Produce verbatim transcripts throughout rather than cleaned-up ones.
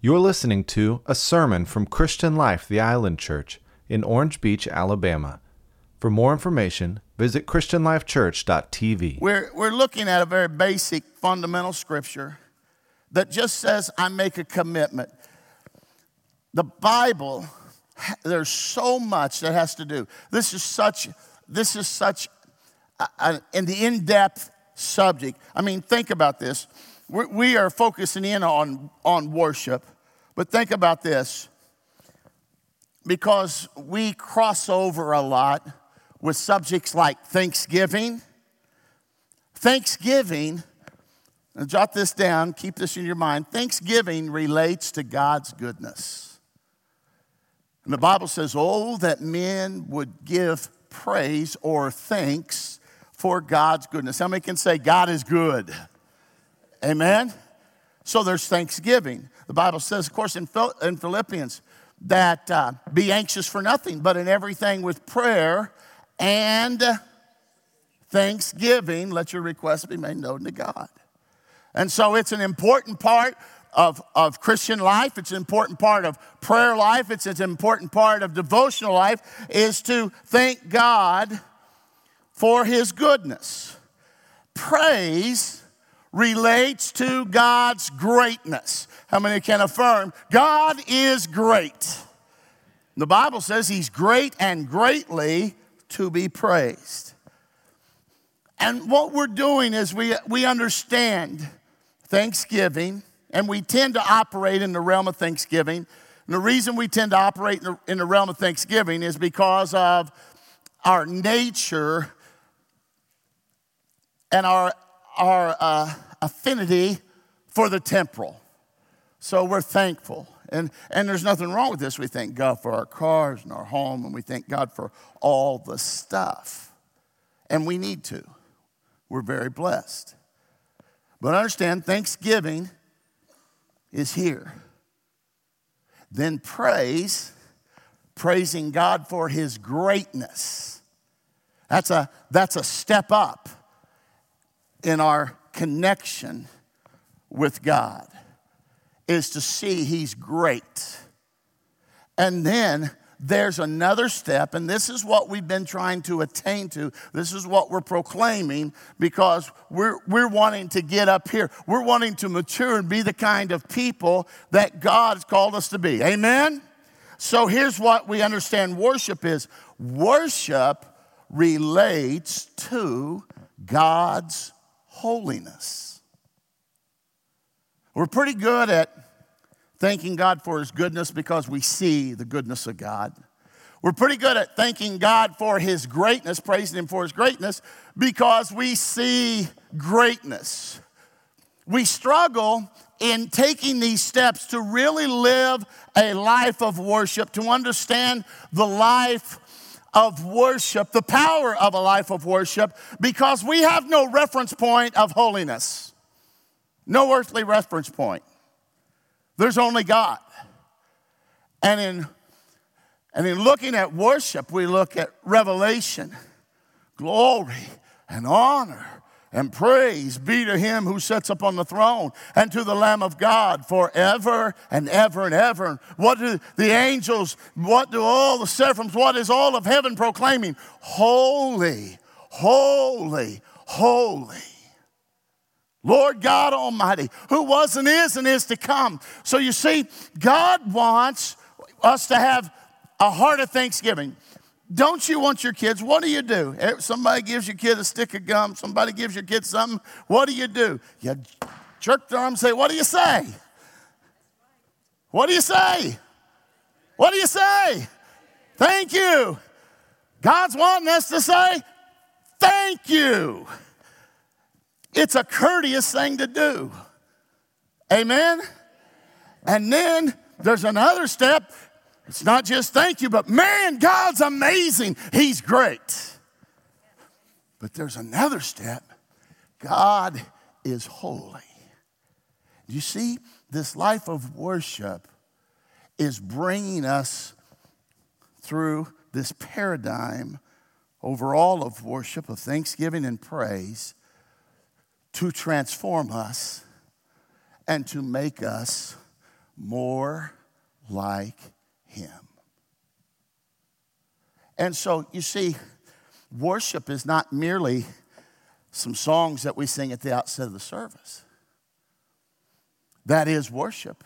You're listening to a sermon from Christian Life, the Island Church in Orange Beach, Alabama. For more information, visit christian life church dot t v. We're, we're looking at a very basic, fundamental scripture that just says, I make a commitment. The Bible, there's so much that has to do. This is such, this is such a, a, an in-depth subject. I mean, think about this. We're, we are focusing in on, on worship, but think about this. Because we cross over a lot with subjects like Thanksgiving. Thanksgiving, and jot this down, keep this in your mind. Thanksgiving relates to God's goodness. And the Bible says, oh, that men would give praise or thanks for God's goodness. How many can say God is good? Amen? So there's Thanksgiving. The Bible says, of course, in Philippians, that uh, be anxious for nothing, but in everything with prayer and thanksgiving, let your requests be made known to God. And so it's an important part of, of Christian life. It's an important part of prayer life. It's an important part of devotional life, is to thank God for his goodness. Praise relates to God's greatness. How many can affirm God is great? The Bible says he's great and greatly to be praised. And what we're doing is we, we understand Thanksgiving, and we tend to operate in the realm of Thanksgiving. And the reason we tend to operate in the, in the realm of Thanksgiving is because of our nature and our, our uh, affinity for the temporal. So we're thankful. And, and there's nothing wrong with this. We thank God for our cars and our home, and we thank God for all the stuff. And we need to. We're very blessed. But understand, Thanksgiving is here. Then praise, praising God for his greatness. That's a, that's a step up in our connection with God, is to see he's great. And then there's another step, and this is what we've been trying to attain to. This is what we're proclaiming, because we're, we're wanting to get up here. We're wanting to mature and be the kind of people that God's called us to be. Amen? So here's what we understand worship is. Worship relates to God's holiness. We're pretty good at thanking God for his goodness because we see the goodness of God. We're pretty good at thanking God for his greatness, praising him for his greatness, because we see greatness. We struggle in taking these steps to really live a life of worship, to understand the life of worship, the power of a life of worship, because we have no reference point of holiness. No earthly reference point. There's only God. And in, and in looking at worship, we look at revelation, glory, and honor, and praise be to him who sits upon the throne, and to the Lamb of God forever and ever and ever. And what do the angels, what do all the seraphims, what is all of heaven proclaiming? Holy, holy, holy. Lord God Almighty, who was and is and is to come. So you see, God wants us to have a heart of thanksgiving. Don't you want your kids, what do you do? Somebody gives your kid a stick of gum, somebody gives your kid something, what do you do? You jerk their arm and say, what do you say? What do you say? What do you say? Thank you. God's wanting us to say, thank you. It's a courteous thing to do. Amen? And then there's another step. It's not just thank you, but man, God's amazing. He's great. But there's another step. God is holy. You see, this life of worship is bringing us through this paradigm over all of worship, of thanksgiving and praise, to transform us and to make us more like him. And so, you see, worship is not merely some songs that we sing at the outset of the service. That is worship.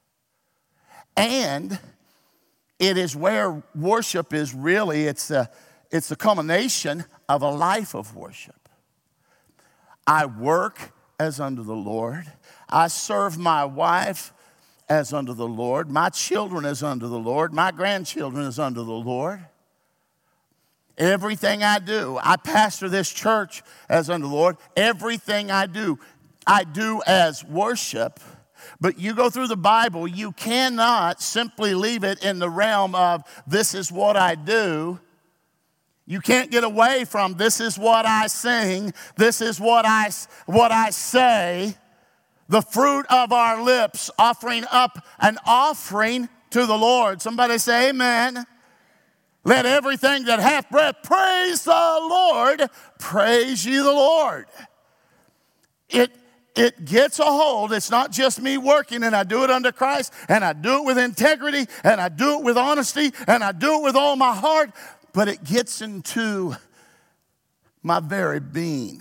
And it is where worship is really, it's a, it's a culmination of a life of worship. I work as unto the Lord. I serve my wife as unto the Lord. My children as unto the Lord. My grandchildren as unto the Lord. Everything I do, I pastor this church as unto the Lord. Everything I do, I do as worship. But you go through the Bible, you cannot simply leave it in the realm of this is what I do. You can't get away from this is what I sing, this is what I, what I say. The fruit of our lips, offering up an offering to the Lord. Somebody say amen. Let everything that hath breath praise the Lord. Praise ye the Lord. It, it gets a hold. It's not just me working and I do it under Christ and I do it with integrity and I do it with honesty and I do it with all my heart, but it gets into my very being.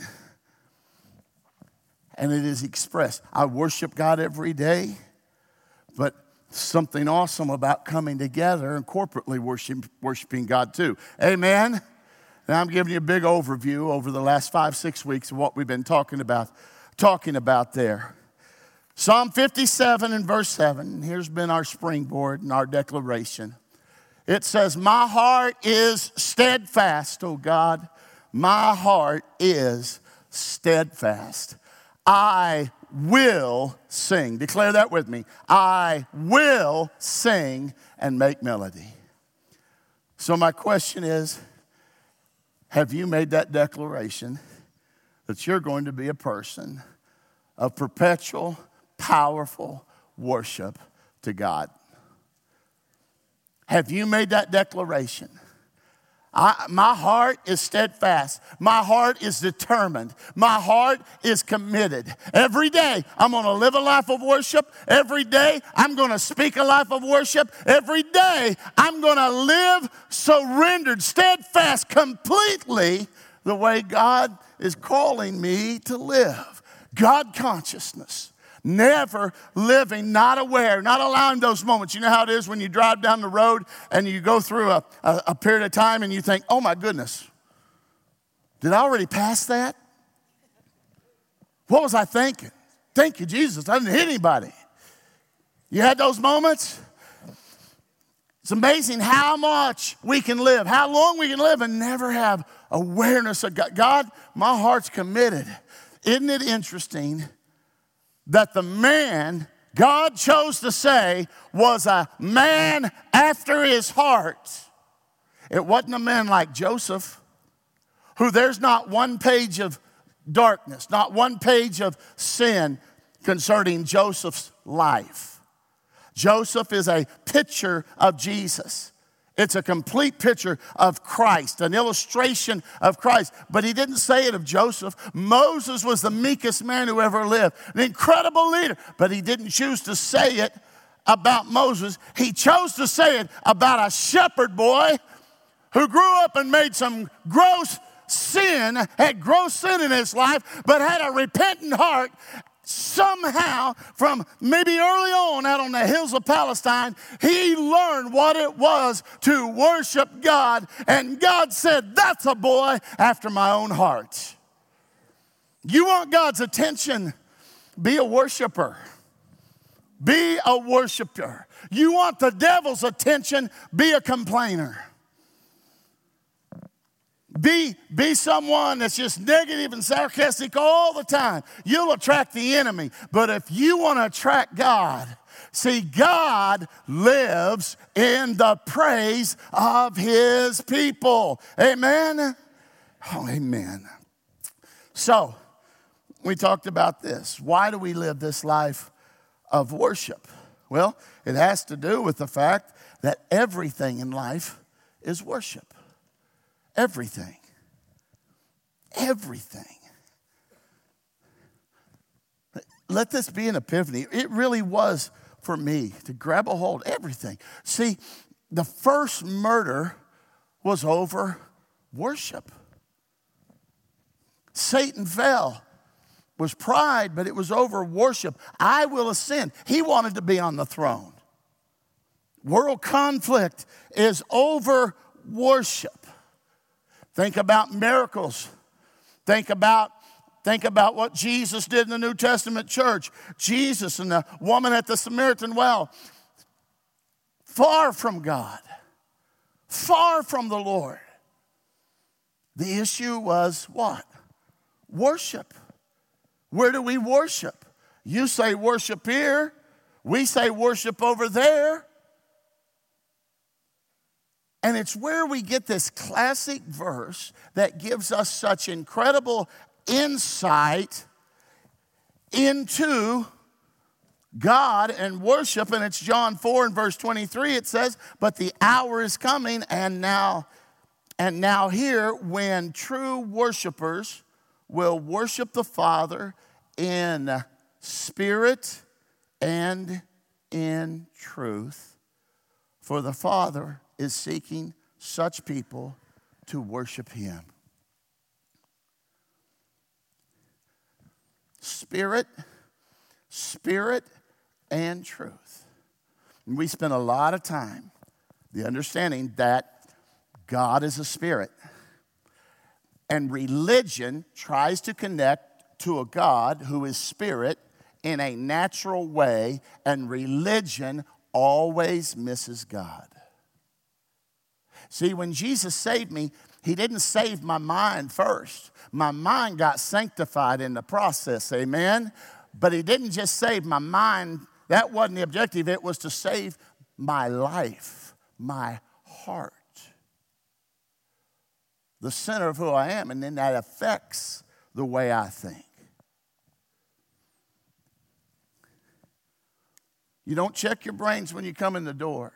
And it is expressed. I worship God every day, but something awesome about coming together and corporately worship, worshiping God too. Amen? Now I'm giving you a big overview over the last five, six weeks of what we've been talking about, talking about there. Psalm fifty-seven and verse seven, here's been our springboard and our declaration. It says, my heart is steadfast, O God. My heart is steadfast. I will sing. Declare that with me. I will sing and make melody. So my question is, have you made that declaration that you're going to be a person of perpetual, powerful worship to God? Have you made that declaration? I, my heart is steadfast. My heart is determined. My heart is committed. Every day, I'm going to live a life of worship. Every day, I'm going to speak a life of worship. Every day, I'm going to live surrendered, steadfast, completely the way God is calling me to live. God consciousness. Never living, not aware, not allowing those moments. You know how it is when you drive down the road and you go through a, a, a period of time and you think, oh my goodness, did I already pass that? What was I thinking? Thank you, Jesus. I didn't hit anybody. You had those moments? It's amazing how much we can live, how long we can live and never have awareness of God. God, my heart's committed. Isn't it interesting that the man God chose to say was a man after his heart? It wasn't a man like Joseph, who there's not one page of darkness, not one page of sin concerning Joseph's life. Joseph is a picture of Jesus. It's a complete picture of Christ, an illustration of Christ. But he didn't say it of Joseph. Moses was the meekest man who ever lived, an incredible leader. But he didn't choose to say it about Moses. He chose to say it about a shepherd boy who grew up and made some gross sin, had gross sin in his life, but had a repentant heart. Somehow, from maybe early on out on the hills of Palestine, he learned what it was to worship God. And God said, that's a boy after my own heart. You want God's attention? Be a worshiper. Be a worshiper. You want the devil's attention? Be a complainer. Be, be someone that's just negative and sarcastic all the time. You'll attract the enemy. But if you want to attract God, see, God lives in the praise of his people. Amen? Oh, amen. So, we talked about this. Why do we live this life of worship? Well, it has to do with the fact that everything in life is worship. Everything. Everything. Let this be an epiphany. It really was for me to grab a hold, everything. See, the first murder was over worship. Satan fell. It was pride, but it was over worship. I will ascend. He wanted to be on the throne. World conflict is over worship. Think about miracles. Think about, think about what Jesus did in the New Testament church. Jesus and the woman at the Samaritan well. Far from God. Far from the Lord. The issue was what? Worship. Where do we worship? You say worship here. We say worship over there. And it's where we get this classic verse that gives us such incredible insight into God and worship. And it's John four and verse twenty-three. It says, but the hour is coming and now, and now here when true worshipers will worship the Father in spirit and in truth. For the Father is seeking such people to worship him. Spirit, spirit, and truth. And we spend a lot of time the understanding that God is a spirit. And religion tries to connect to a God who is spirit in a natural way, and religion always misses God. See, when Jesus saved me, he didn't save my mind first. My mind got sanctified in the process, amen? But he didn't just save my mind. That wasn't the objective. It was to save my life, my heart, the center of who I am, and then that affects the way I think. You don't check your brains when you come in the door.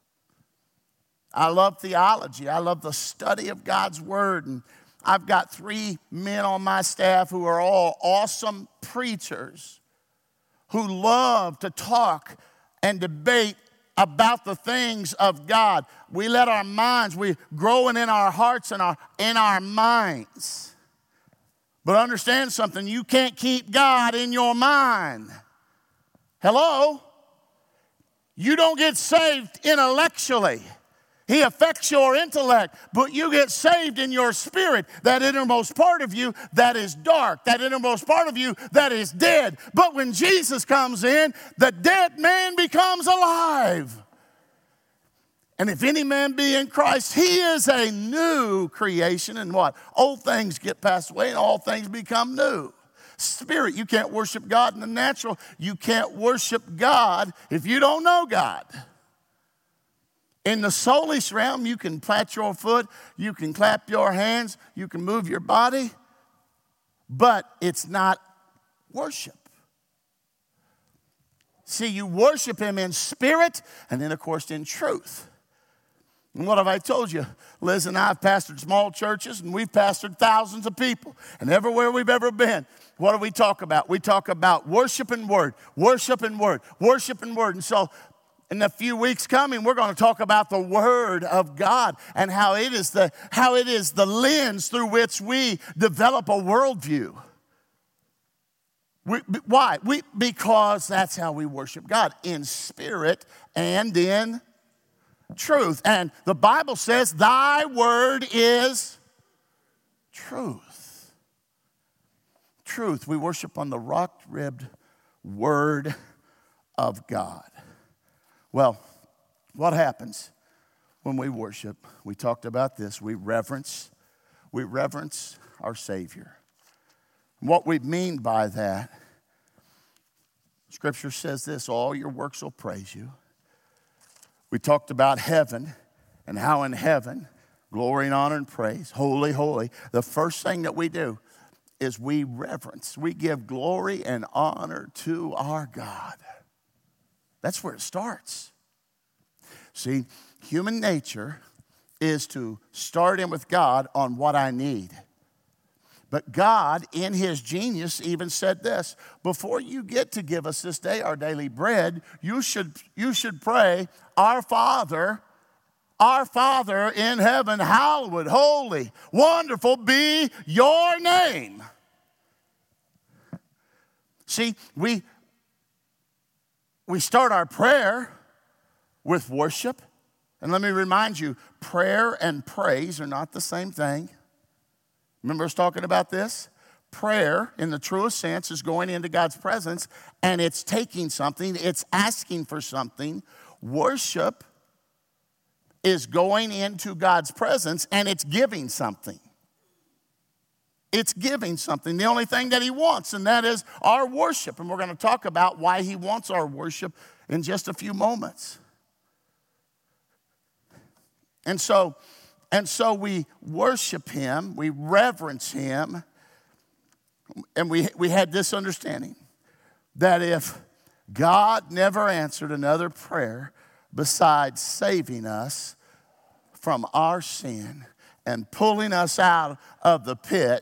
I love theology. I love the study of God's word. And I've got three men on my staff who are all awesome preachers who love to talk and debate about the things of God. We let our minds, we're growing in our hearts and our, in our minds. But understand something, you can't keep God in your mind. Hello? You don't get saved intellectually. He affects your intellect, but you get saved in your spirit, that innermost part of you that is dark, that innermost part of you that is dead. But when Jesus comes in, the dead man becomes alive. And if any man be in Christ, he is a new creation. And what? Old things get passed away and all things become new. Spirit, you can't worship God in the natural. You can't worship God if you don't know God. In the soulish realm, you can pat your foot, you can clap your hands, you can move your body, but it's not worship. See, you worship him in spirit and then, of course, in truth. And what have I told you? Liz and I have pastored small churches, and we've pastored thousands of people. And everywhere we've ever been, what do we talk about? We talk about worship and word, worship and word, worship and word. And so in a few weeks coming, we're going to talk about the Word of God and how it is the, how it is the lens through which we develop a worldview. We, why? We, because that's how we worship God, in spirit and in truth. And the Bible says, thy word is truth. Truth. We worship on the rock-ribbed Word of God. Well, what happens when we worship? We talked about this. We reverence, we reverence our Savior. What we mean by that, Scripture says this, all your works will praise you. We talked about heaven and how in heaven, glory and honor and praise, holy, holy. The first thing that we do is we reverence. We give glory and honor to our God. That's where it starts. See, human nature is to start in with God on what I need. But God, in his genius, even said this: before you get to give us this day our daily bread, you should, you should pray, Our Father, our Father in heaven, hallowed, holy, wonderful be your name. See, we, we start our prayer with worship. And let me remind you, prayer and praise are not the same thing. Remember us talking about this? Prayer, in the truest sense, is going into God's presence, and it's taking something, it's asking for something. Worship is going into God's presence, and it's giving something. It's giving something. The only thing that he wants, and that is our worship. And we're going to talk about why he wants our worship in just a few moments. And so, and so we worship him, we reverence him, and we, we had this understanding that if God never answered another prayer besides saving us from our sin and pulling us out of the pit,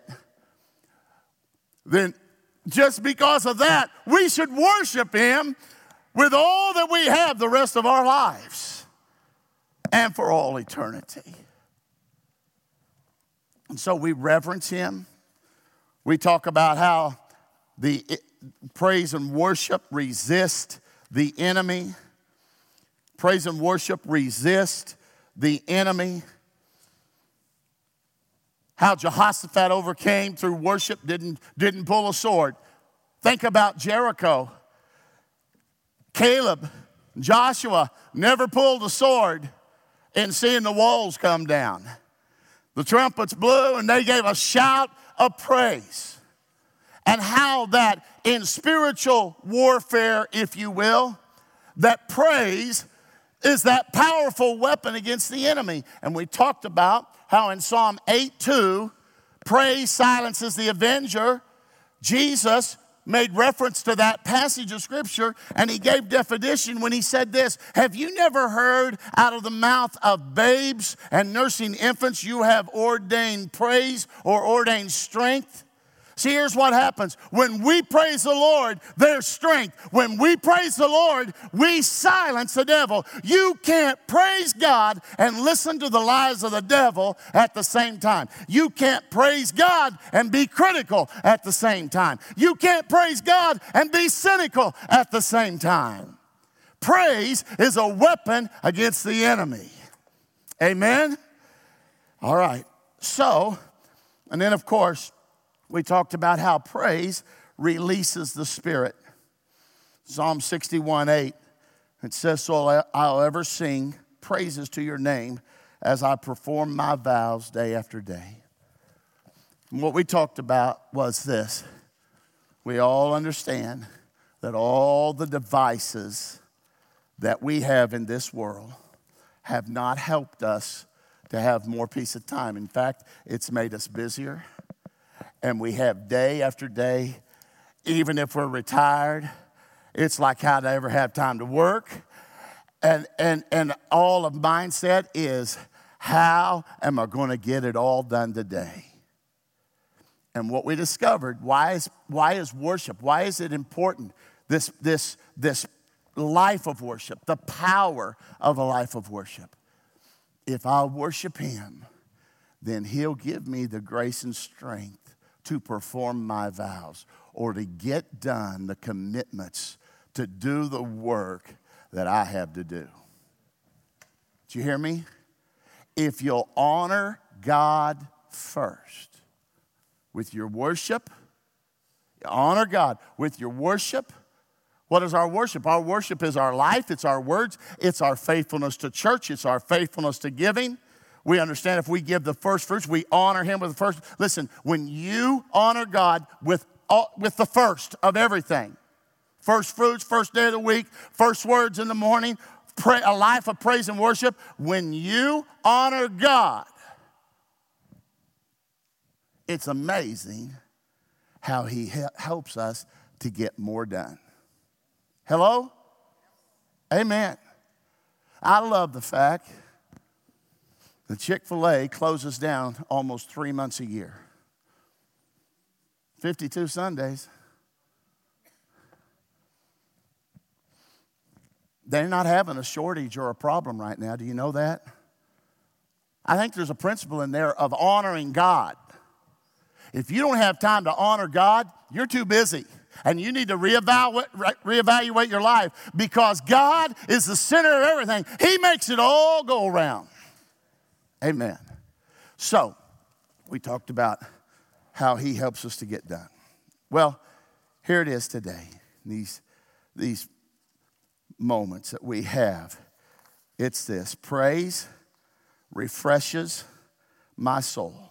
then just because of that, we should worship him with all that we have the rest of our lives and for all eternity. And so we reverence him. We talk about how the praise and worship resist the enemy. Praise and worship resist the enemy. How Jehoshaphat overcame through worship, didn't, didn't pull a sword. Think about Jericho. Caleb, Joshua never pulled a sword in seeing the walls come down. The trumpets blew and they gave a shout of praise. And how that in spiritual warfare, if you will, that praise is that powerful weapon against the enemy. And we talked about how in Psalm eight two, praise silences the avenger. Jesus made reference to that passage of Scripture, and he gave definition when he said this: have you never heard out of the mouth of babes and nursing infants you have ordained praise or ordained strength? See, here's what happens. When we praise the Lord, there's strength. When we praise the Lord, we silence the devil. You can't praise God and listen to the lies of the devil at the same time. You can't praise God and be critical at the same time. You can't praise God and be cynical at the same time. Praise is a weapon against the enemy. Amen? All right. So, and then of course, we talked about how praise releases the Spirit. Psalm sixty-one eight, it says, so I'll ever sing praises to your name as I perform my vows day after day. And what we talked about was this. We all understand that all the devices that we have in this world have not helped us to have more peace of time. In fact, it's made us busier. And we have day after day, even if we're retired, it's like how to ever have time to work. And, and, and all of mindset is, how am I going to get it all done today? And what we discovered, why is, why is worship, why is it important, this, this, this life of worship, the power of a life of worship? If I worship him, then he'll give me the grace and strength to perform my vows or to get done the commitments to do the work that I have to do. Do you hear me? If you'll honor God first with your worship, honor God with your worship. What is our worship? Our worship is our life, it's our words, it's our faithfulness to church, it's our faithfulness to giving. We understand if we give the first fruits, we honor him with the first. Listen, when you honor God with, all, with the first of everything, first fruits, first day of the week, first words in the morning, pray, a life of praise and worship, when you honor God, it's amazing how he helps us to get more done. Hello? Amen. I love the fact the Chick-fil-A closes down almost three months a year. fifty-two Sundays. They're not having a shortage or a problem right now. Do you know that? I think there's a principle in there of honoring God. If you don't have time to honor God, you're too busy. And you need to reevaluate, reevaluate your life, because God is the center of everything. He makes it all go around. Amen. So, we talked about how He helps us to get done. Well, here it is today. These, these moments that we have. It's this: praise refreshes my soul.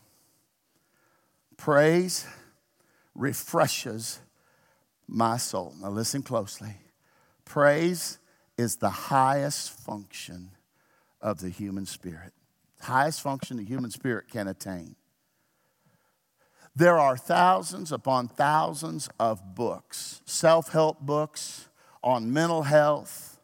Praise refreshes my soul. Now listen closely. Praise is the highest function of the human spirit. Highest function the human spirit can attain. There are thousands upon thousands of books, self-help books on mental health,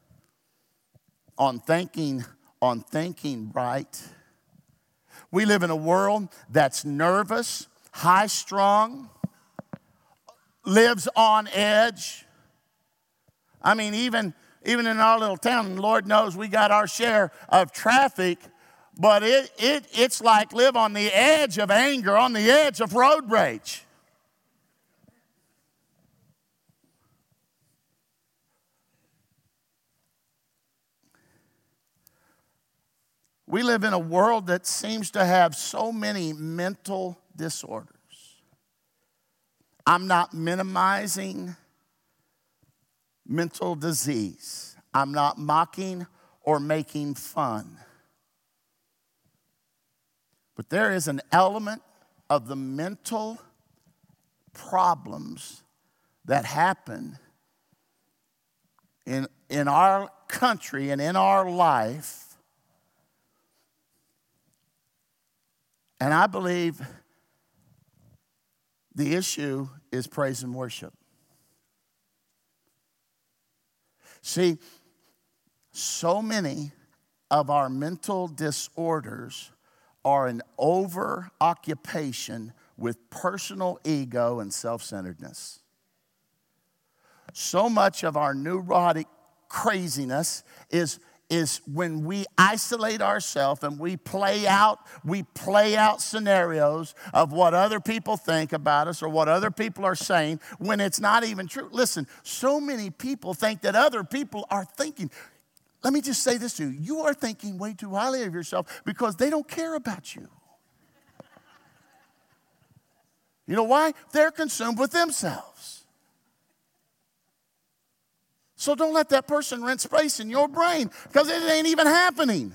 on thinking, on thinking right. We live in a world that's nervous, high-strung, lives on edge. I mean, even, even in our little town, Lord knows we got our share of traffic, but it, it, it's like live on the edge of anger, on the edge of road rage. We live in a world that seems to have so many mental disorders. I'm not minimizing mental disease. I'm not mocking or making fun. But there is an element of the mental problems that happen in, in our country and in our life. And I believe the issue is praise and worship. See, so many of our mental disorders are an over-occupation with personal ego and self-centeredness. So much of our neurotic craziness is is when we isolate ourselves and we play out, we play out scenarios of what other people think about us or what other people are saying when it's not even true. Listen, so many people think that other people are thinking. Let me just say this to you. You are thinking way too highly of yourself because they don't care about you. You know why? They're consumed with themselves. So don't let that person rent space in your brain, because it ain't even happening.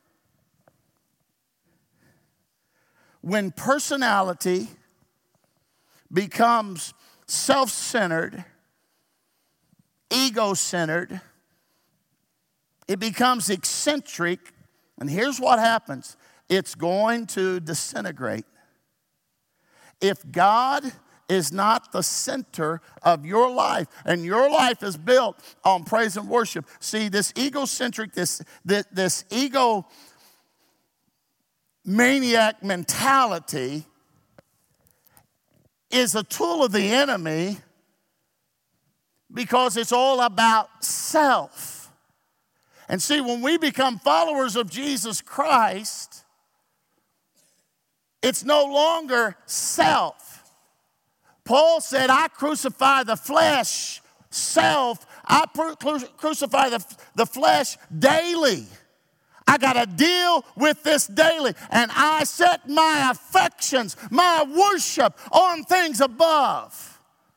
When personality becomes self-centered, ego-centered, it becomes eccentric, and here's what happens. It's going to disintegrate. If God is not the center of your life, and your life is built on praise and worship. See, this egocentric, this, this, this ego maniac mentality is a tool of the enemy because it's all about self. And see, when we become followers of Jesus Christ, it's no longer self. Paul said, I crucify the flesh, self. I crucify the, the flesh daily. I got to deal with this daily. And I set my affections, my worship on things above.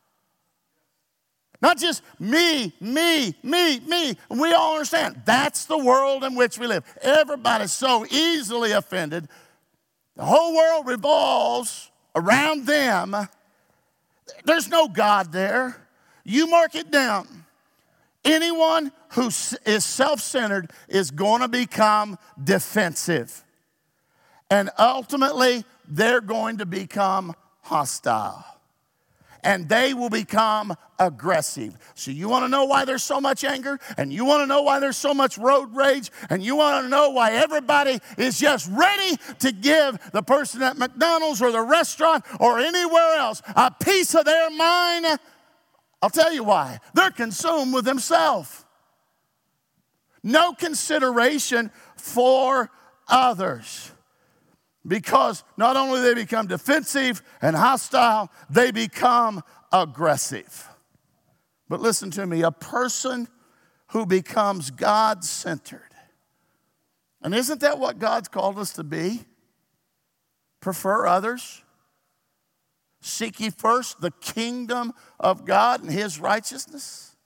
Not just me, me, me, me. We all understand that's the world in which we live. Everybody's so easily offended. The whole world revolves around them. There's no God there. You mark it down. Anyone who is self-centered is going to become defensive. And ultimately, they're going to become hostile. and they will become aggressive. So you want to know why there's so much anger? And you want to know why there's so much road rage? And you want to know why everybody is just ready to give the person at McDonald's or the restaurant or anywhere else a piece of their mind? I'll tell you why. They're consumed with themselves. No consideration for others. Because not only they become defensive and hostile, they become aggressive. But listen to me, a person who becomes God-centered, and isn't that what God's called us to be? Prefer others. Seek ye first the kingdom of God and his righteousness.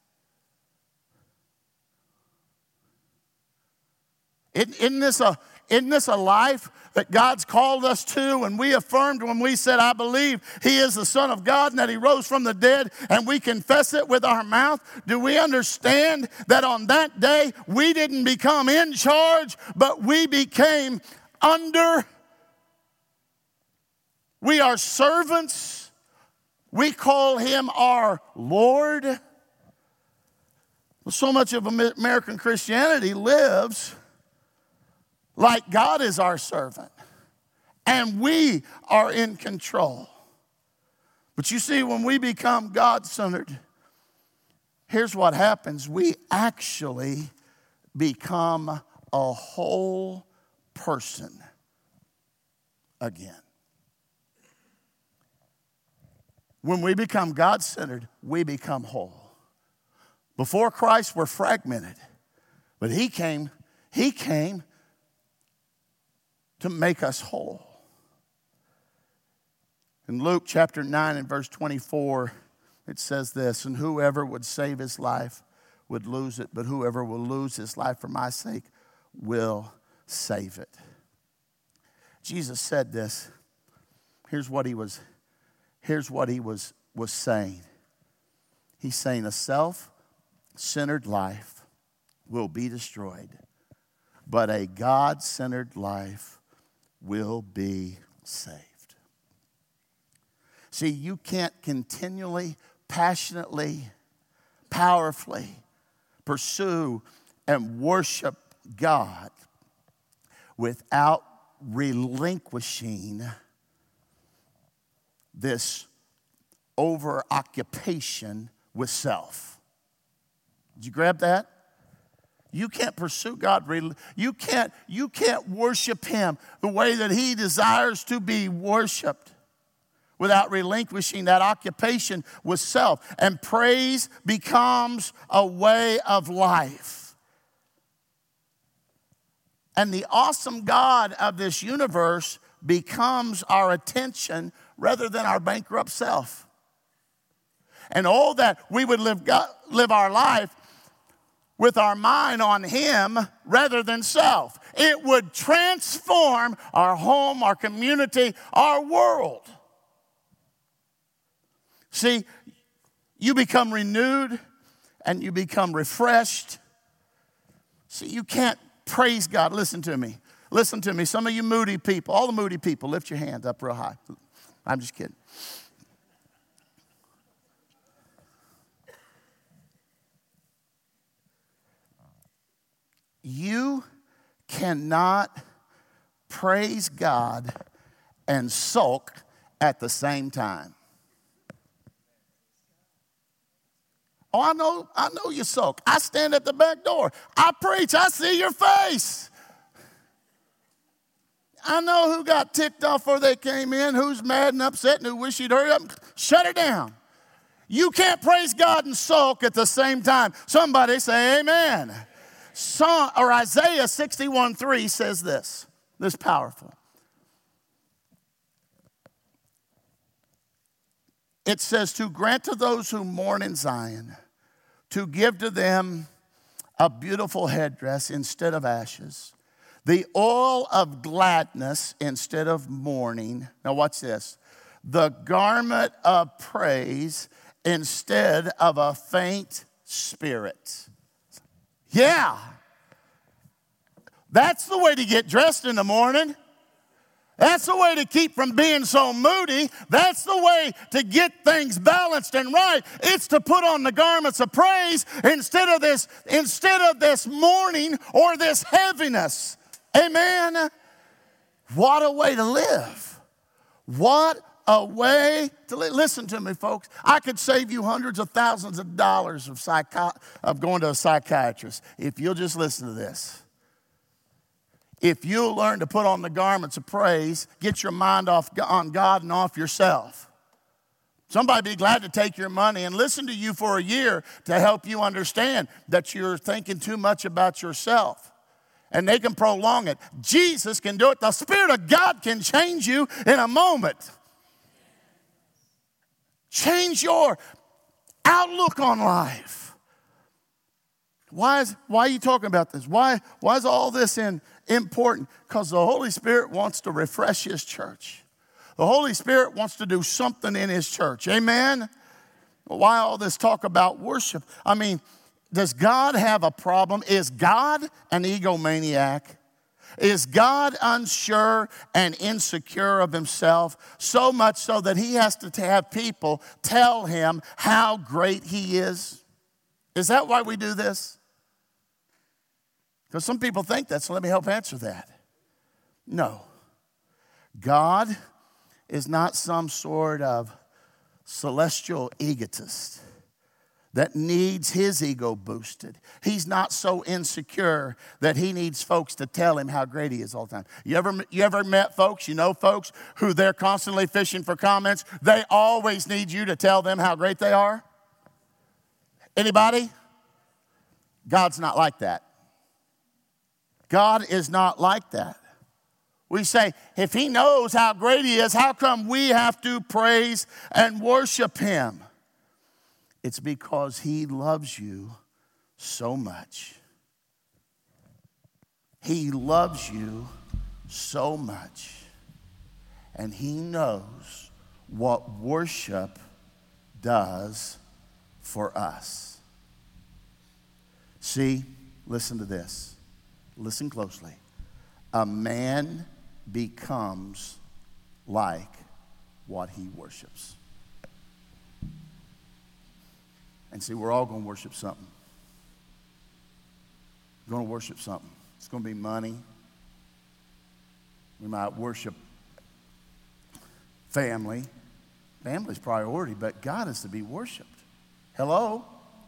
Isn't this a, isn't this a life that God's called us to, and we affirmed when we said, I believe he is the Son of God and that he rose from the dead, and we confess it with our mouth? Do we understand that on that day we didn't become in charge, but we became under? We are servants. We call him our Lord. So much of American Christianity lives like God is our servant, and we are in control. But you see, when we become God-centered, here's what happens. We actually become a whole person again. When we become God-centered, we become whole. Before Christ, we're fragmented, but he came, he came to make us whole. In Luke chapter nine and verse twenty-four, it says this, and whoever would save his life would lose it, but whoever will lose his life for my sake will save it. Jesus said this. Here's what he was, here's what he was, was saying. He's saying a self-centered life will be destroyed, but a God-centered life will be saved. See, you can't continually, passionately, powerfully pursue and worship God without relinquishing this over-occupation with self. Did you grab that? You can't pursue God. You can't, you can't worship him the way that he desires to be worshiped without relinquishing that occupation with self. And praise becomes a way of life. And the awesome God of this universe becomes our attention rather than our bankrupt self. And all that we would live, live our life with our mind on him rather than self. It would transform our home, our community, our world. See, you become renewed and you become refreshed. See, you can't praise God. Listen to me. Listen to me. Some of you moody people, all the moody people, lift your hands up real high. I'm just kidding. You cannot praise God and sulk at the same time. Oh, I know, I know you sulk. I stand at the back door. I preach. I see your face. I know who got ticked off before they came in, who's mad and upset and who wish you'd hurry up and shut it down. You can't praise God and sulk at the same time. Somebody say amen. Psalm, or Isaiah sixty-one three says this, this powerful. It says, to grant to those who mourn in Zion, to give to them a beautiful headdress instead of ashes, the oil of gladness instead of mourning. Now watch this. The garment of praise instead of a faint spirit. Yeah. That's the way to get dressed in the morning. That's the way to keep from being so moody. That's the way to get things balanced and right. It's to put on the garments of praise instead of this, instead of this mourning or this heaviness. Amen. What a way to live. What a way to live. Listen to me, folks. I could save you hundreds of thousands of dollars of, psychi- of going to a psychiatrist if you'll just listen to this. If you'll learn to put on the garments of praise, get your mind off on God and off yourself. Somebody be glad to take your money and listen to you for a year to help you understand that you're thinking too much about yourself. And they can prolong it. Jesus can do it. The Spirit of God can change you in a moment. Change your outlook on life. Why is why are you talking about this? Why, why is all this in, important? Because the Holy Spirit wants to refresh His church. The Holy Spirit wants to do something in His church. Amen? Why all this talk about worship? I mean, does God have a problem? Is God an egomaniac? Is God unsure and insecure of Himself, so much so that He has to have people tell Him how great He is? Is that why we do this? Because some people think that, so let me help answer that. No. God is not some sort of celestial egotist that needs his ego boosted. He's not so insecure that he needs folks to tell him how great he is all the time. You ever, you ever met folks, you know folks, who they're constantly fishing for comments? They always need you to tell them how great they are. Anybody? God's not like that. God is not like that. We say, if He knows how great He is, how come we have to praise and worship Him? It's because He loves you so much. He loves you so much. And He knows what worship does for us. See, listen to this. Listen closely. A man becomes like what he worships. And see, we're all going to worship something. We're going to worship something. It's going to be money. We might worship family. Family's priority, but God is to be worshiped. Hello?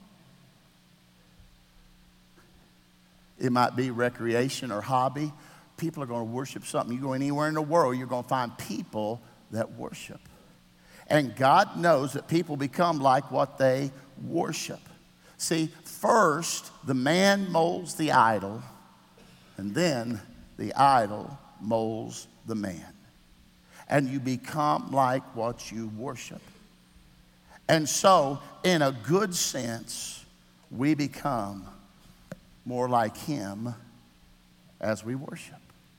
It might be recreation or hobby. People are going to worship something. You go anywhere in the world, you're going to find people that worship. And God knows that people become like what they worship. See, first, the man molds the idol, and then the idol molds the man. And you become like what you worship. And so, in a good sense, we become more like Him as we worship.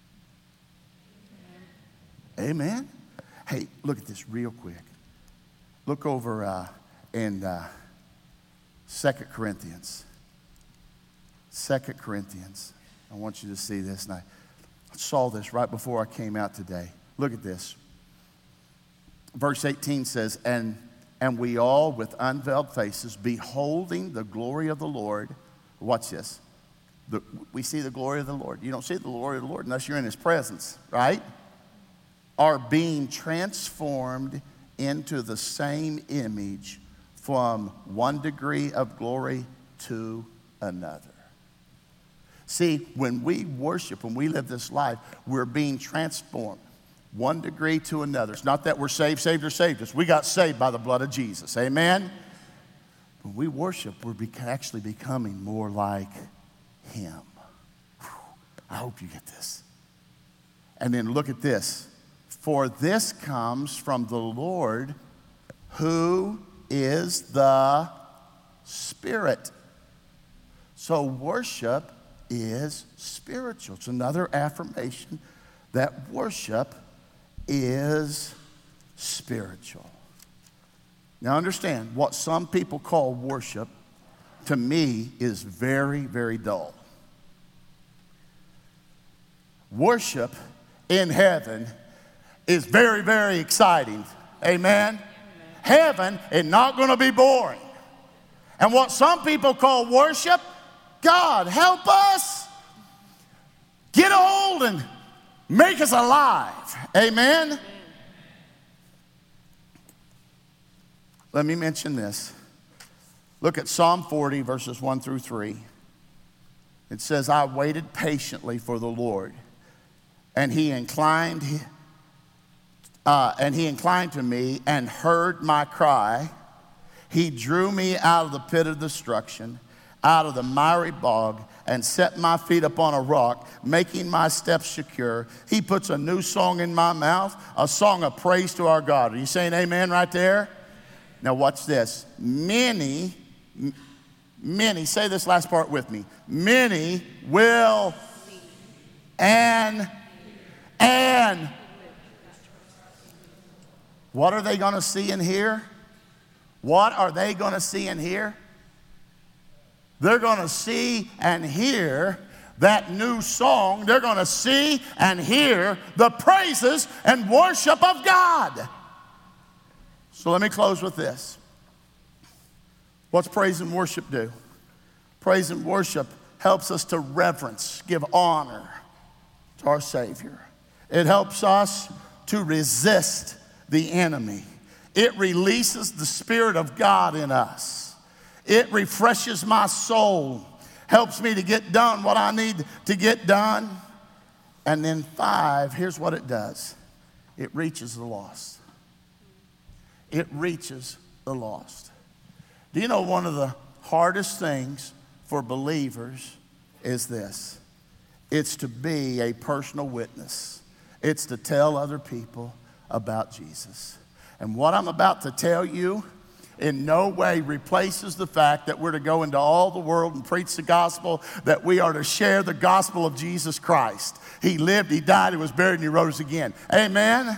Amen. Hey, look at this real quick. Look over uh, in uh, Second Corinthians. Second Corinthians. I want you to see this. And I saw this right before I came out today. Look at this. Verse eighteen says, and, and we all with unveiled faces, beholding the glory of the Lord. Watch this. The, we see the glory of the Lord. You don't see the glory of the Lord unless you're in His presence, right? Are being transformed into the same image from one degree of glory to another. See, when we worship, when we live this life, we're being transformed one degree to another. It's not that we're saved, saved, or saved us. We got saved by the blood of Jesus. Amen? When we worship, we're be- actually becoming more like Him. Whew. I hope you get this. And then look at this. For this comes from the Lord, who is the Spirit. So worship is spiritual. It's another affirmation that worship is spiritual. Now understand, what some people call worship, to me, is very, very dull. Worship in heaven is very, very exciting. Amen? Heaven is not going to be boring. And what some people call worship, God, help us get a hold and make us alive. Amen? Let me mention this. Look at Psalm forty, verses one through three. It says, I waited patiently for the Lord, and he inclined, uh, and he inclined to me and heard my cry. He drew me out of the pit of destruction, out of the miry bog, and set my feet upon a rock, making my steps secure. He puts a new song in my mouth, a song of praise to our God. Are you saying amen right there? Now watch this. Many, many, say this last part with me. Many will and, and. What are they going to see and hear? What are they going to see and hear? They're going to see and hear that new song. They're going to see and hear the praises and worship of God. So let me close with this. What's praise and worship do? Praise and worship helps us to reverence, give honor to our Savior. It helps us to resist the enemy. It releases the Spirit of God in us. It refreshes my soul, helps me to get done what I need to get done. And then five, here's what it does. It reaches the lost. It reaches the lost. Do you know one of the hardest things for believers is this? It's to be a personal witness. It's to tell other people about Jesus. And what I'm about to tell you in no way replaces the fact that we're to go into all the world and preach the gospel, that we are to share the gospel of Jesus Christ. He lived, he died, he was buried, and he rose again. Amen?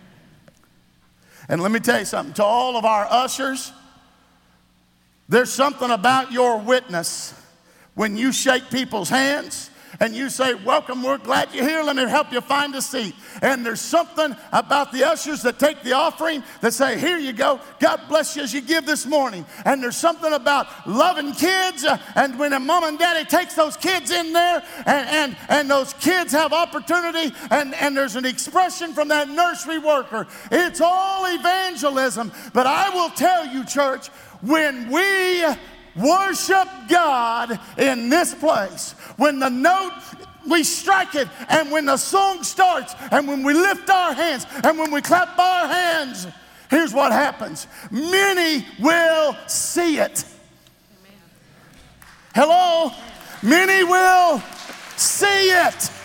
And let me tell you something. To all of our ushers, there's something about your witness when you shake people's hands and you say, welcome, we're glad you're here. Let me help you find a seat. And there's something about the ushers that take the offering that say, here you go. God bless you as you give this morning. And there's something about loving kids. Uh, and when a mom and daddy takes those kids in there and, and, and those kids have opportunity and, and there's an expression from that nursery worker. It's all evangelism. But I will tell you, church, when we worship God in this place, when the note, we strike it, and when the song starts, and when we lift our hands, and when we clap our hands, here's what happens. Many will see it. Amen. Hello? Amen. Many will see it.